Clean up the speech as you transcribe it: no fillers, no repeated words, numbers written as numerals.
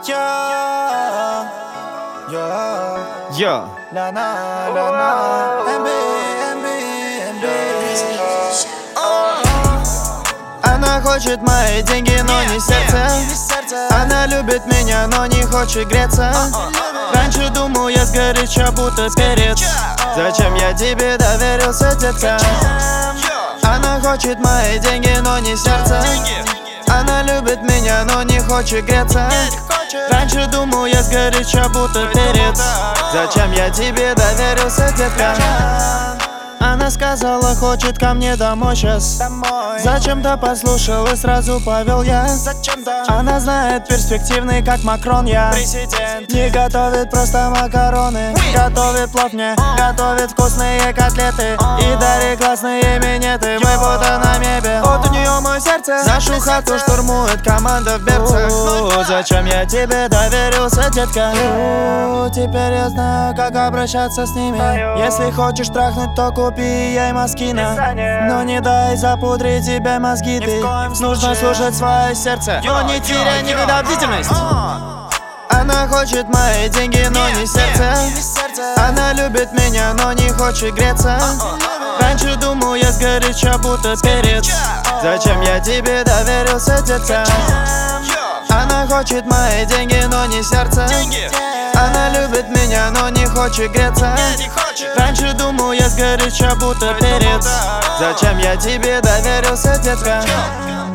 Йо. Она хочет мои деньги, но не сердце. Она любит меня, но не хочет греться. Раньше думал я сгоряча, будто перец. Зачем я тебе доверился, детка? Она хочет мои деньги, но не сердце. Она любит меня, но не хочет греться. Раньше думал я сгоряча, будто перец. Зачем я тебе доверился, детка? Она сказала, хочет ко мне домой сейчас. Зачем-то послушал и сразу повел я. Она знает, перспективный, как Макрон я. Не готовит просто макароны, готовит плов мне, готовит вкусные котлеты и дарит классные минеты. Мы будто на небе, вот у нее мое сердце. Нашу хату штурмует команда в берцах. Зачем я тебе доверился, детка? Теперь я знаю, как обращаться с ними. Если хочешь трахнуть, то купи ей Москина. Но не дай запудрить тебе мозги ты. Нужно слушать свое сердце, но не теряй никогда бдительность. Она хочет мои деньги, но не сердце. Она любит меня, но не хочет греться. Раньше думал я сгоряча, будто перец. Зачем я тебе доверился, детка? Она хочет мои деньги, но не сердце. Она любит меня, но не хочет греться. Раньше думал я сгоряча, будто перец. Зачем я тебе доверился, детка?